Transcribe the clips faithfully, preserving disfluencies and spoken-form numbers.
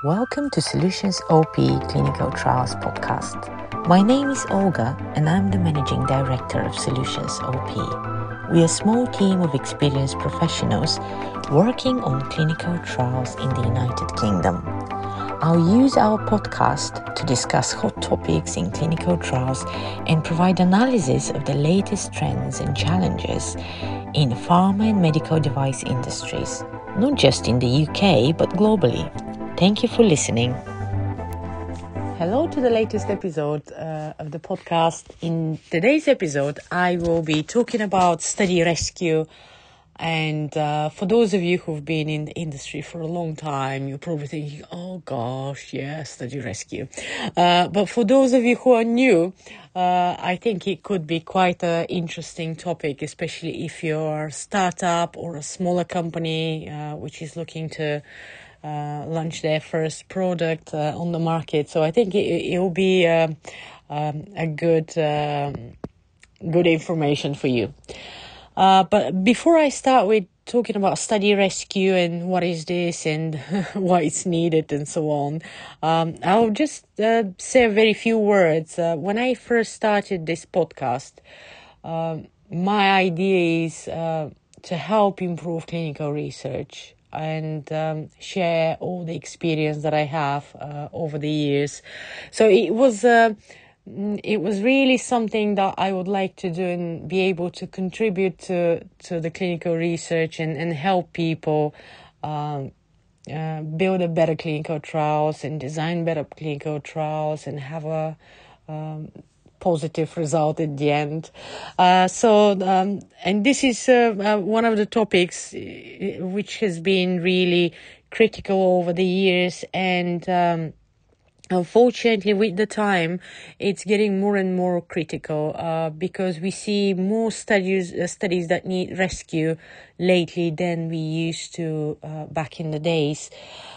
Welcome to Solutions O P Clinical Trials Podcast. My name is Olga and I'm the Managing Director of Solutions O P. We are a small team of experienced professionals working on clinical trials in the United Kingdom. I'll use our podcast to discuss hot topics in clinical trials and provide analysis of the latest trends and challenges in pharma and medical device industries, not just in the U K but globally. Thank you for listening. Hello to the latest episode uh, of the podcast. In today's episode, I will be talking about study rescue. And uh, for those of you who've been in the industry for a long time, you're probably thinking, oh gosh, yeah, study rescue. Uh, but for those of you who are new, uh, I think it could be quite an interesting topic, especially if you're a startup or a smaller company uh, which is looking to uh, launch their first product uh, on the market. So I think it, it will be uh, um, a good, um, good information for you. Uh, but before I start with talking about study rescue and what is this and why it's needed and so on, um, I'll just uh, say a very few words. Uh, when I first started this podcast, uh, my idea is uh, to help improve clinical research and um, share all the experience that I have uh, over the years. So it was... Uh, It was really something that I would like to do and be able to contribute to, to the clinical research and, and help people um, uh, build a better clinical trials and design better clinical trials and have a um, positive result at the end. Uh, so, um, and this is uh, uh, one of the topics which has been really critical over the years, and um, unfortunately, with the time, it's getting more and more critical uh, because we see more studies uh, studies that need rescue lately than we used to uh, back in the days.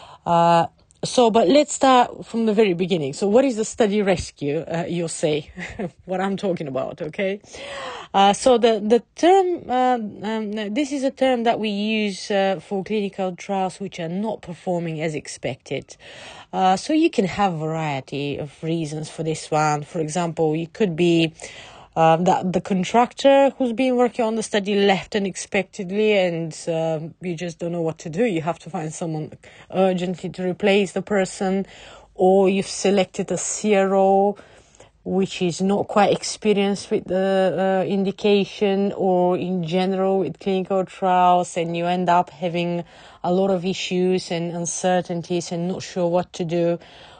Uh, so, but let's start from the very beginning. So, what is the study rescue? Uh, you'll say what I'm talking about, okay? Uh, so, the the term um, um, this is a term that we use uh, for clinical trials which are not performing as expected. Uh, so you can have a variety of reasons for this one. For example, it could be uh, that the contractor who's been working on the study left unexpectedly and uh, you just don't know what to do. You have to find someone urgently to replace the person, or you've selected a C R O which is not quite experienced with the uh, indication or in general with clinical trials, and you end up having a lot of issues and uncertainties and not sure what to do.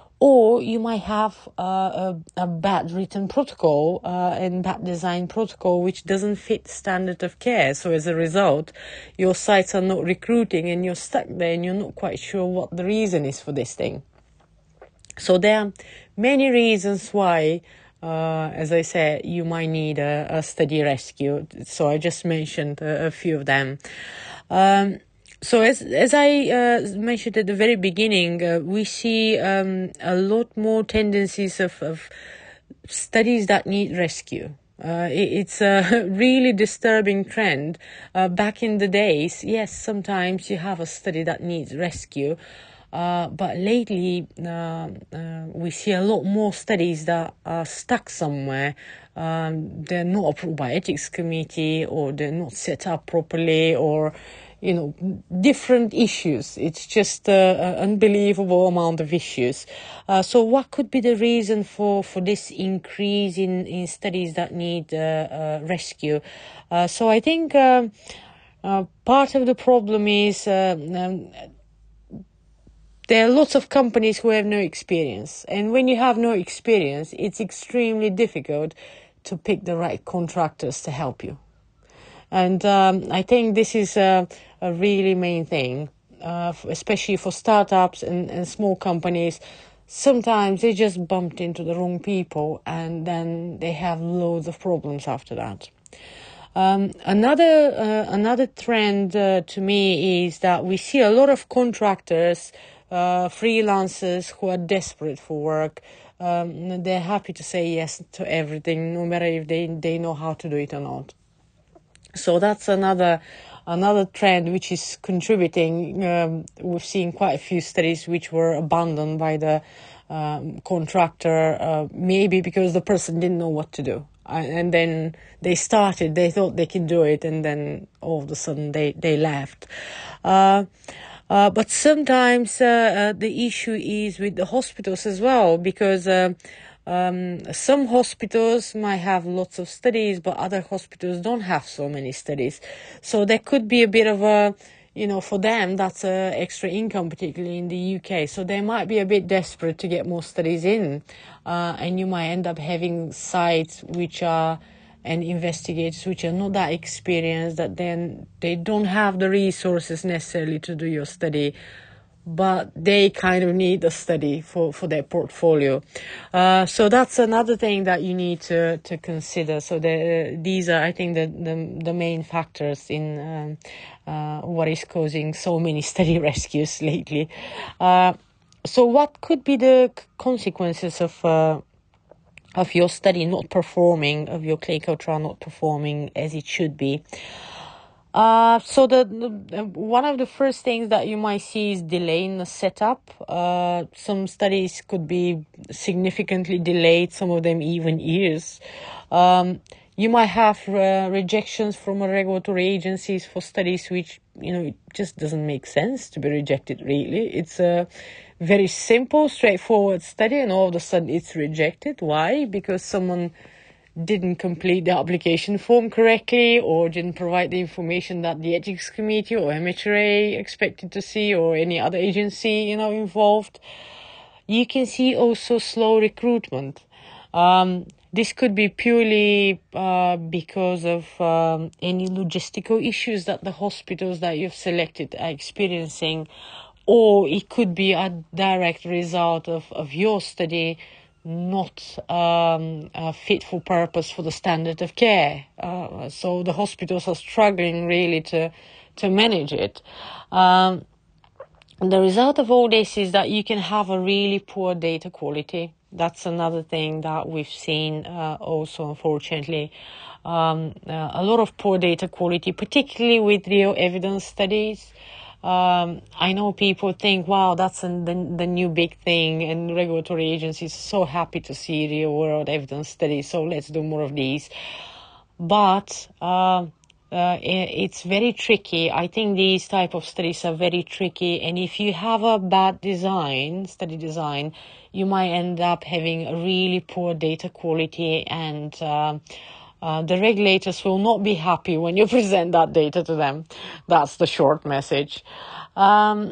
Or you might have uh, a, a bad written protocol uh, and bad design protocol which doesn't fit standard of care. So as a result, your sites are not recruiting and you're stuck there and you're not quite sure what the reason is for this thing. So there are many reasons why, uh, as I said, you might need a, a study rescue. So I just mentioned a, a few of them. Um, so as as I uh, mentioned at the very beginning, uh, we see um, a lot more tendencies of, of studies that need rescue. Uh, it, it's a really disturbing trend. Uh, back in the days, yes, sometimes you have a study that needs rescue. Uh, but lately, uh, uh, we see a lot more studies that are stuck somewhere. Um, they're not approved by ethics committee, or they're not set up properly, or, you know, different issues. It's just an unbelievable amount of issues. Uh, so what could be the reason for, for this increase in, in studies that need uh, uh, rescue? Uh, so I think um, uh, part of the problem is uh, um, there are lots of companies who have no experience. And when you have no experience, it's extremely difficult to pick the right contractors to help you. And um, I think this is a, a really main thing, uh, especially for startups and, and small companies. Sometimes they just bumped into the wrong people and then they have loads of problems after that. Um, another uh, another trend uh, to me is that we see a lot of contractors, uh, freelancers who are desperate for work. Um, they're happy to say yes to everything, no matter if they, they know how to do it or not. So that's another another trend which is contributing. Um, we've seen quite a few studies which were abandoned by the um, contractor, uh, maybe because the person didn't know what to do. And then they started, they thought they could do it, and then all of a sudden they, they left. Uh, uh, but sometimes uh, uh, the issue is with the hospitals as well, because uh, um, some hospitals might have lots of studies, but other hospitals don't have so many studies. So there could be a bit of a, you know, for them, that's uh, extra income, particularly in the U K. So they might be a bit desperate to get more studies in. Uh, and you might end up having sites which are, and investigators which are not that experienced, that then they don't have the resources necessarily to do your study, but they kind of need the study for, for their portfolio. Uh, so that's another thing that you need to, to consider. So the, these are, I think, the, the, the main factors in um, uh, what is causing so many study rescues lately. Uh, so what could be the consequences of uh, of your study not performing, of your clinical trial not performing as it should be? Uh, so the, the one of the first things that you might see is delay in the setup. Uh, some studies could be significantly delayed, some of them even years. Um, you might have uh, rejections from regulatory agencies for studies which, you know, it just doesn't make sense to be rejected, really. It's a very simple, straightforward study, and all of a sudden it's rejected. Why? Because someone didn't complete the application form correctly, or didn't provide the information that the ethics committee or M H R A expected to see, or any other agency, you know, involved. You can see also slow recruitment. Um, this could be purely uh, because of um, any logistical issues that the hospitals that you've selected are experiencing, or it could be a direct result of, of your study not um, uh, fit for purpose for the standard of care. Uh, so the hospitals are struggling really to to manage it. Um, the result of all this is that you can have a really poor data quality. That's another thing that we've seen uh, also, unfortunately. Um, uh, a lot of poor data quality, particularly with real evidence studies. Um, I know people think, wow, that's an, the, the new big thing, and regulatory agencies are so happy to see real world evidence studies, so let's do more of these. But uh, uh, it's very tricky. I think these type of studies are very tricky, and if you have a bad design, study design, you might end up having a really poor data quality, and uh, uh, the regulators will not be happy when you present that data to them. That's the short message. Um,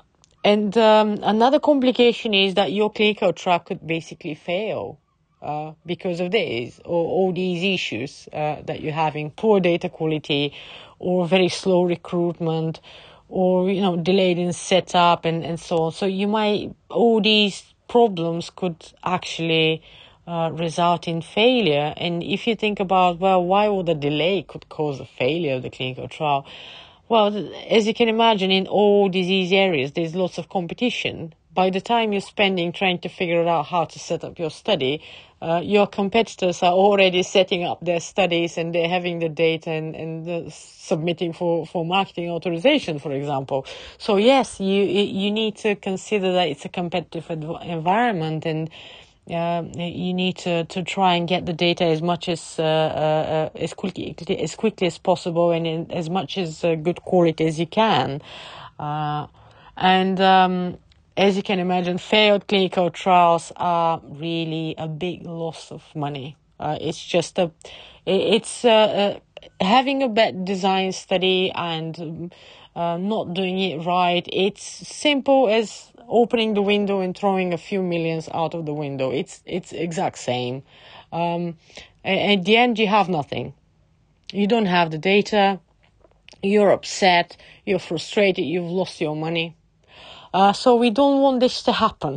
and um, another complication is that your clinical trial could basically fail. Uh, because of this, or all these issues uh, that you're having, poor data quality, or very slow recruitment, or, you know, delayed in setup, and, and so on. So you might, all these problems could actually uh, result in failure. And if you think about, well, why would a delay could cause a failure of the clinical trial? Well, as you can imagine, in all disease areas, there's lots of competition. By the time you're spending trying to figure out how to set up your study, uh, your competitors are already setting up their studies, and they're having the data and, and uh, submitting for, for marketing authorization, for example. So yes, you you need to consider that it's a competitive adv- environment, and uh, you need to, to try and get the data as much as uh, uh, as quickly as quickly as possible, and in as much as uh, good quality as you can. Uh, and um, as you can imagine, failed clinical trials are really a big loss of money. Uh, it's just a, it's uh, uh, having a bad design study and uh, not doing it right. It's simple as opening the window and throwing a few millions out of the window. It's it's exact same. Um, and at the end, you have nothing. You don't have the data. You're upset. You're frustrated. You've lost your money. Uh, so we don't want this to happen.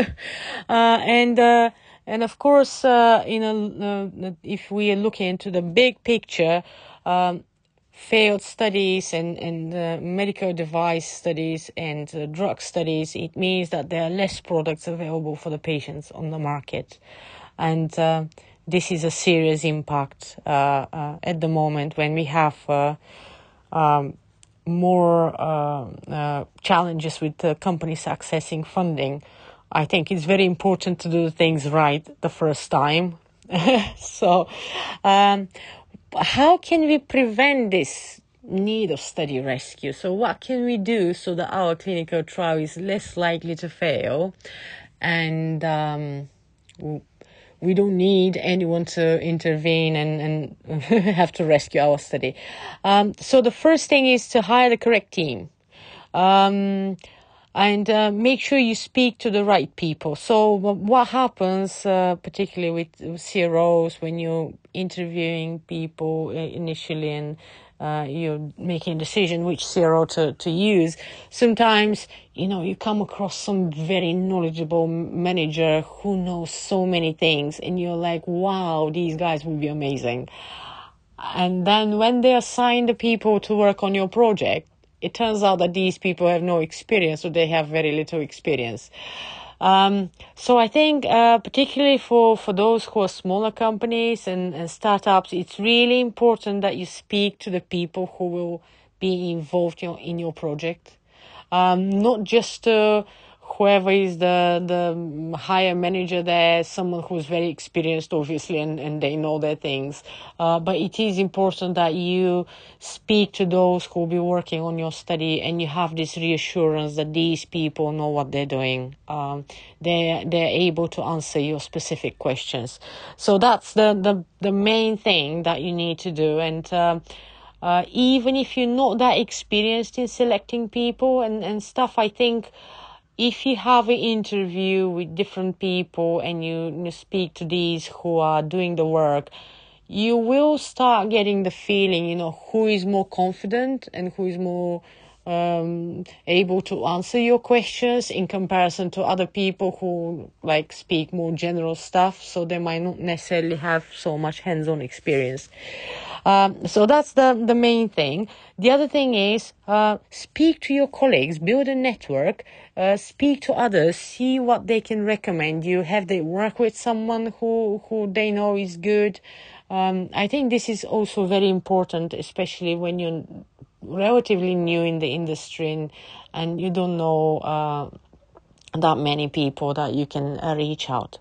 uh, and uh, and of course, uh, you know, uh, if we are looking into the big picture, um, failed studies and, and uh, medical device studies and uh, drug studies, it means that there are less products available for the patients on the market. And uh, this is a serious impact uh, uh, at the moment when we have uh, um, more uh, uh, challenges with uh, companies accessing funding. I think it's very important to do things right the first time. So um, how can we prevent this need of study rescue? So what can we do so that our clinical trial is less likely to fail, and um, we don't need anyone to intervene and, and have to rescue our study? Um, so the first thing is to hire the correct team. Um, and uh, make sure you speak to the right people. So what happens, uh, particularly with C R Os, when you're interviewing people initially and uh, you're making a decision which C R O to, to use, sometimes, you know, you come across some very knowledgeable manager who knows so many things, and you're like, wow, these guys will be amazing. And then when they assign the people to work on your project, it turns out that these people have no experience, or they have very little experience. Um, so I think, uh, particularly for, for those who are smaller companies and, and startups, it's really important that you speak to the people who will be involved in, in your project. Um, not just uh, whoever is the, the higher manager there, someone who's very experienced, obviously, and, and they know their things. Uh, but it is important that you speak to those who will be working on your study, and you have this reassurance that these people know what they're doing. Um, they're, they're able to answer your specific questions. So that's the, the, the main thing that you need to do. And um, uh, even if you're not that experienced in selecting people and, and stuff, I think if you have an interview with different people and you, you speak to these who are doing the work, you will start getting the feeling, you know, who is more confident and who is more um, able to answer your questions in comparison to other people who like speak more general stuff. So they might not necessarily have so much hands-on experience. Um, so that's the, the main thing. The other thing is uh, speak to your colleagues, build a network, uh, speak to others, see what they can recommend you. Have they worked with someone who, who they know is good? Um, I think this is also very important, especially when you're relatively new in the industry and, and you don't know uh, that many people that you can uh, reach out.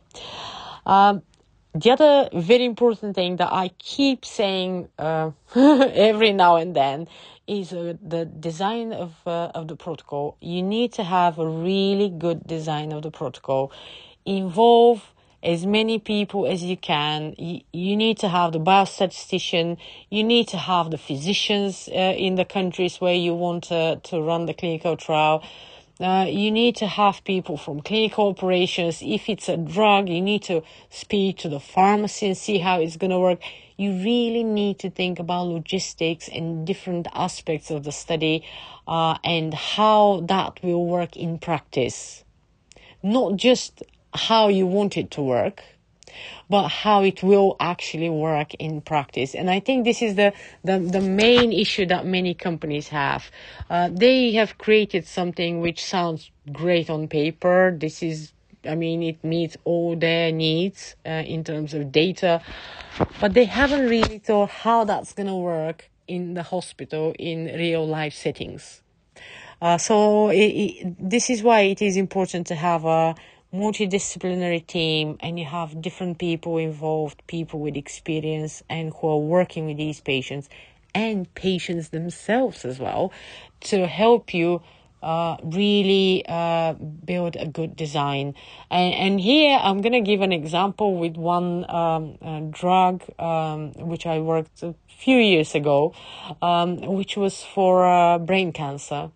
Um, The other very important thing that I keep saying uh, every now and then is uh, the design of uh, of the protocol. You need to have a really good design of the protocol. Involve as many people as you can. You, you need to have the biostatistician. You need to have the physicians uh, in the countries where you want to, to run the clinical trial. Uh, you need to have people from clinical operations. If it's a drug, you need to speak to the pharmacy and see how it's going to work. You really need to think about logistics and different aspects of the study uh, and how that will work in practice. Not just how you want it to work, but how it will actually work in practice. And I think this is the, the, the main issue that many companies have. Uh, they have created something which sounds great on paper. This is, I mean, it meets all their needs uh, in terms of data, but they haven't really thought how that's going to work in the hospital in real life settings. Uh, so it, it, this is why it is important to have a multidisciplinary team, and you have different people involved, people with experience and who are working with these patients and patients themselves as well, to help you uh, really uh, build a good design. And, and here I'm going to give an example with one um, uh, drug um, which I worked a few years ago, um, which was for uh, brain cancer.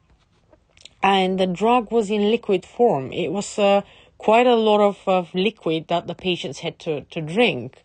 And the drug was in liquid form. It was uh, quite a lot of, of liquid that the patients had to, to drink.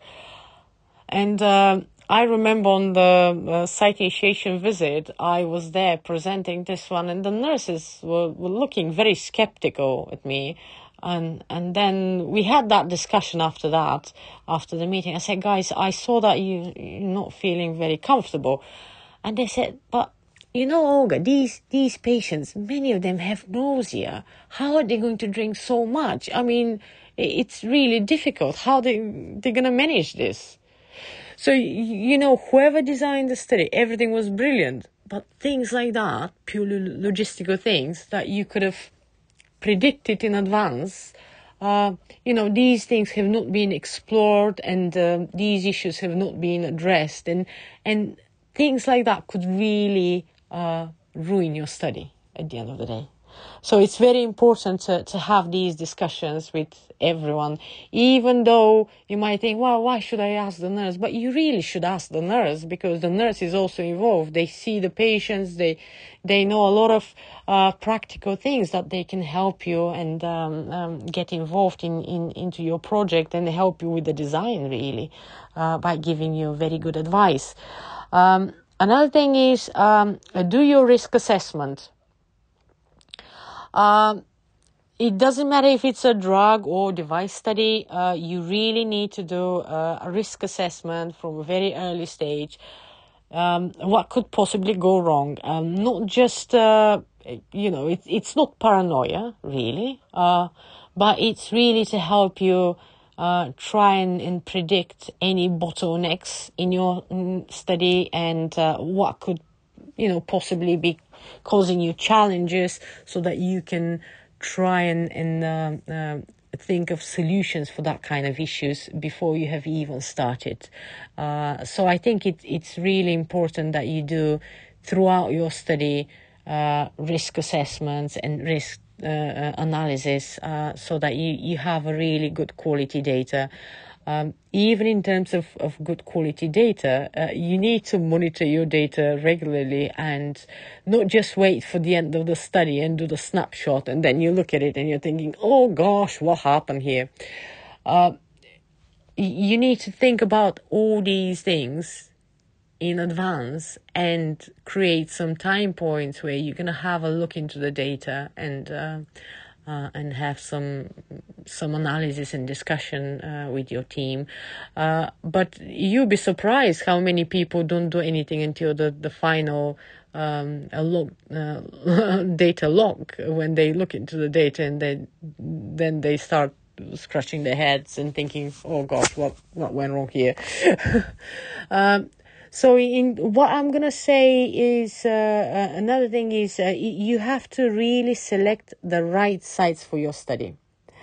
And uh, I remember on the uh, site initiation visit, I was there presenting this one, and the nurses were, were looking very skeptical at me. And and then we had that discussion after that, after the meeting. I said, guys, I saw that you, you're not feeling very comfortable. And they said, but you know, Olga, these these patients, many of them have nausea. How are they going to drink so much? I mean, it's really difficult. How they they're going to manage this? So, you know, whoever designed the study, everything was brilliant. But things like that, purely logistical things that you could have predicted in advance, uh, you know, these things have not been explored, and uh, these issues have not been addressed. And, and things like that could really uh, ruin your study at the end of the day. So it's very important to, to have these discussions with everyone, even though you might think, well, why should I ask the nurse? But you really should ask the nurse, because the nurse is also involved. They see the patients, they they know a lot of uh, practical things that they can help you and um, um, get involved in, in into your project and help you with the design, really, uh, by giving you very good advice. Um, another thing is um, do your risk assessment. Um, it doesn't matter if it's a drug or device study, uh, you really need to do uh, a risk assessment from a very early stage. Um, what could possibly go wrong? Um, not just, uh, you know, it, it's not paranoia, really, uh, but it's really to help you uh, try and, and predict any bottlenecks in your mm, study and uh, what could, you know, possibly be causing you challenges, so that you can try and, and uh, uh, think of solutions for that kind of issues before you have even started. Uh, so I think it, it's really important that you do throughout your study uh, risk assessments and risk uh, analysis, uh, so that you, you have a really good quality data. Um, even in terms of, of good quality data, uh, you need to monitor your data regularly and not just wait for the end of the study and do the snapshot and then you look at it and you're thinking, oh gosh, what happened here? Uh, you need to think about all these things in advance and create some time points where you're going to have a look into the data and uh, uh, and have some some analysis and discussion uh, with your team. Uh, but you'll be surprised how many people don't do anything until the, the final um, a log, uh, data log, when they look into the data and then then they start scratching their heads and thinking, oh gosh, what, what went wrong here? um, So in what I'm going to say is, uh, uh, another thing is uh, you have to really select the right sites for your study.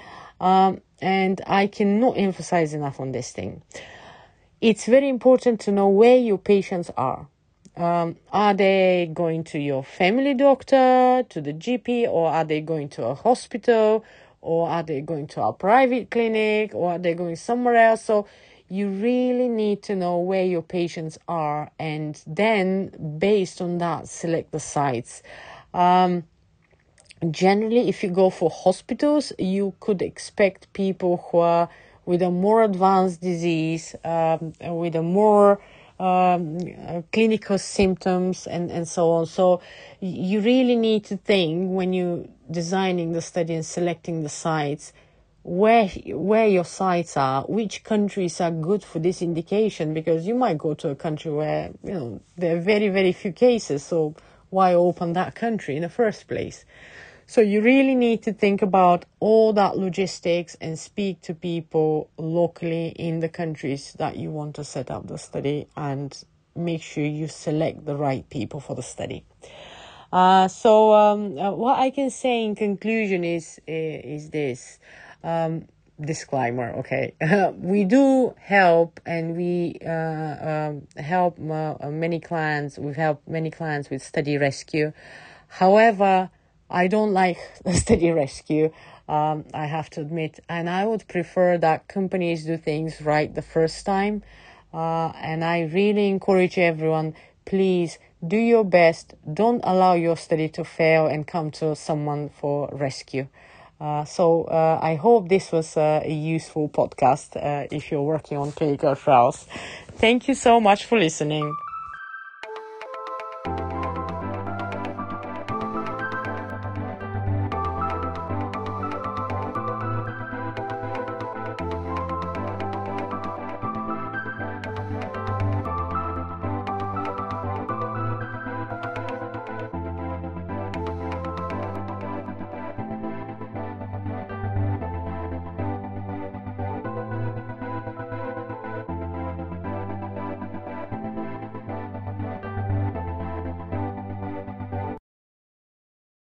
Um, and I cannot emphasize enough on this thing. It's very important to know where your patients are. Um, are they going to your family doctor, to the G P, or are they going to a hospital, or are they going to a private clinic, or are they going somewhere else? So you really need to know where your patients are, and then based on that, select the sites. Um, generally, if you go for hospitals, you could expect people who are with a more advanced disease, um, with a more um, uh, clinical symptoms and, and so on. So you really need to think when you're designing the study and selecting the sites, where where your sites are, which countries are good for this indication, because you might go to a country where, you know, there are very, very few cases, so why open that country in the first place? So you really need to think about all that logistics and speak to people locally in the countries that you want to set up the study, and make sure you select the right people for the study. Uh, so um, uh, what I can say in conclusion is, is this. Um, disclaimer, okay. We do help, and we uh, um, help uh, many clients. We've helped many clients with study rescue. However, I don't like the study rescue, um, I have to admit, and I would prefer that companies do things right the first time. Uh, and I really encourage everyone, please do your best. Don't allow your study to fail and come to someone for rescue. Uh, so uh, I hope this was uh, a useful podcast uh, if you're working on clinical trials. Thank you so much for listening.